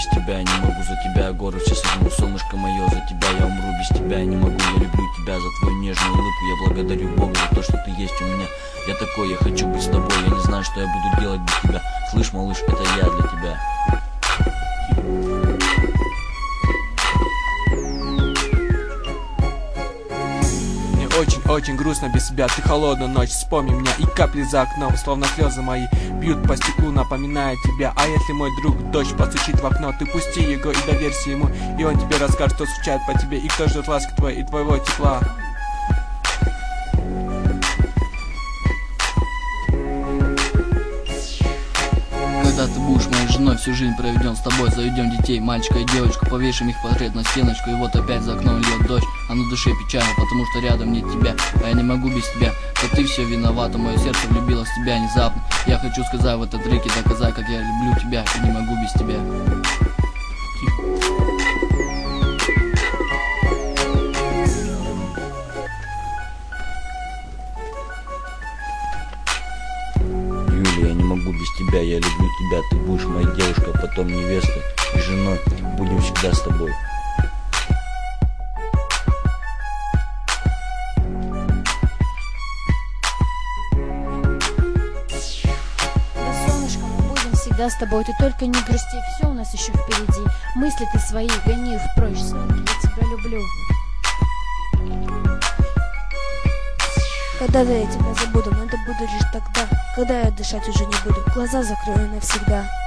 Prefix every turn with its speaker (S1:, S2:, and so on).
S1: без тебя, я не могу, за тебя я горы все сожму, солнышко мое, за тебя я умру, без тебя я не могу, я люблю тебя за твою нежную улыбку, я благодарю Бога за то, что ты есть у меня. Я такой, я хочу быть с тобой, я не знаю, что я буду делать без тебя. Слышь, малыш, это я для тебя.
S2: Очень грустно без себя, ты холодная ночь, вспомни меня. И капли за окном, словно слезы мои, бьют по стеклу, напоминая тебя. А если мой друг, дождь постучит в окно, ты пусти его и доверься ему, и он тебе расскажет, что скучает по тебе, и кто ждет ласки твоей и твоего тепла.
S3: Когда ты будешь моей женой, всю жизнь проведем с тобой. Заведем детей, мальчика и девочку, повешим их портрет на стеночку. И вот опять за окном льет дождь, а на душе печально, потому что рядом нет тебя. А я не могу без тебя, да ты все виновата. Мое сердце влюбилось в тебя внезапно. Я хочу сказать в этот треке, доказать, как я люблю тебя и не могу без тебя.
S1: Юля, я не могу без тебя, я люблю тебя, ты будешь моей девушкой, а потом невестой и женой, будем всегда с тобой.
S4: Да, солнышко, мы будем всегда с тобой, ты только не грусти, все у нас еще впереди. Мысли ты свои гони впрочь, сладкий, я тебя люблю.
S5: Когда-то я тебя забуду, но это буду лишь тогда, когда я дышать уже не буду, глаза закрою навсегда.